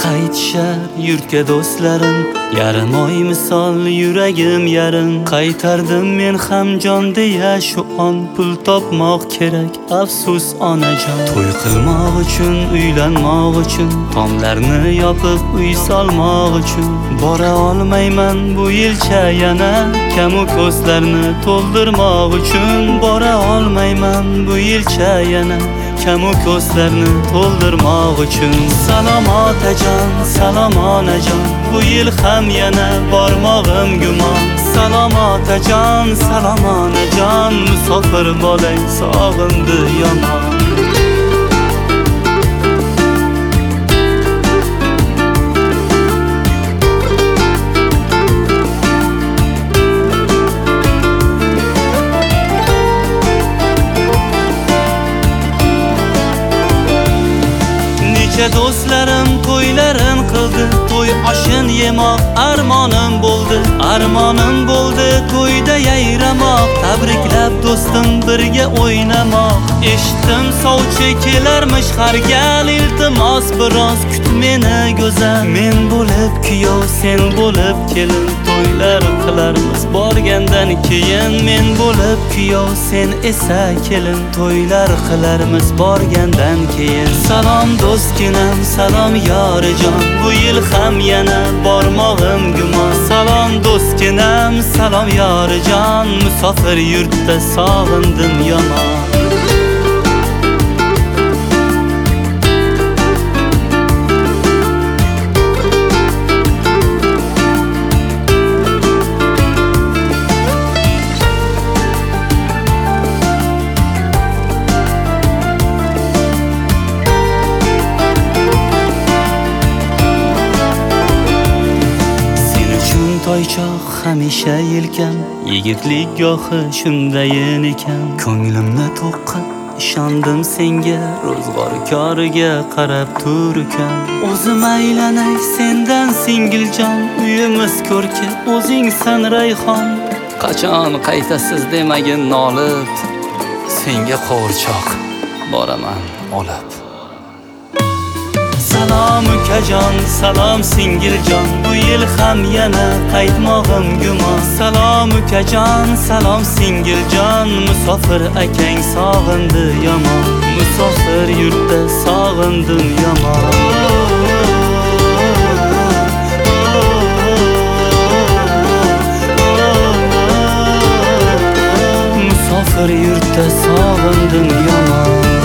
Qaytishar yurtga do'stlarim, yarim oy misol yuragim yarim. Qaytardim men ham jon deya shu on, pul topmoq kerak afsus onajon. To'y qilmoq uchun, uylanmoq uchun, tomlarni yopib uy solmoq uchun bora olmayman bu yilcha yana, kamu ko'zlarni to'ldirmoq uchun bora olmayman bu yilcha yana, kamu ko'zlarni to'ldirmoq uchun. Salom otajon, salom onajon, bu yil ham yana bormog'im gumon. Salom otajon, salom onajon, musofir bolang sog'indi yomon. Do'stlarim to'ylarin qildi, to'y oshin yemoq armonim bo'ldi, armonim bo'ldi to'yda yayramoq. Tabriklab do'stim birga o'ynamoq. Eshitdim sovchi kelarmish har gal, iltimos biroz kut meni go'zal. Men bo'lib kuyov, sen bo'lib kelin, to'ylar qilarmiz borgandan keyin. Men bo'lib kuyov, sen esa kelin, to'ylar qilarmiz borgandan keyin. Salom do'stginam, salom yorijon, bu yil ham yana bormog'im gumon. Salom do'stginam, salom yorijon, musofir yurtda sog'indim yomon. Toychoq hamisha yelkam, yigitlik gohi shundayin ekan. Ko'nglimni to'qqa ishondim senga, ro'zg'or koriga qarab turkam. O'zim aylanay sendan singiljon, uyimiz ko'rki o'zingsan rayhon. Qachon qaytasiz demagin nolib, senga qovurchoq boraman olib. Salom ukajon, salom singiljon, bu yil ham yana qaytmog'im gumon. Salom ukajon, salom singiljon, musofir akang sog'indi yomon. Musofir yurtda sog'indim yomon. Musofir yurtda sog'indim yomon.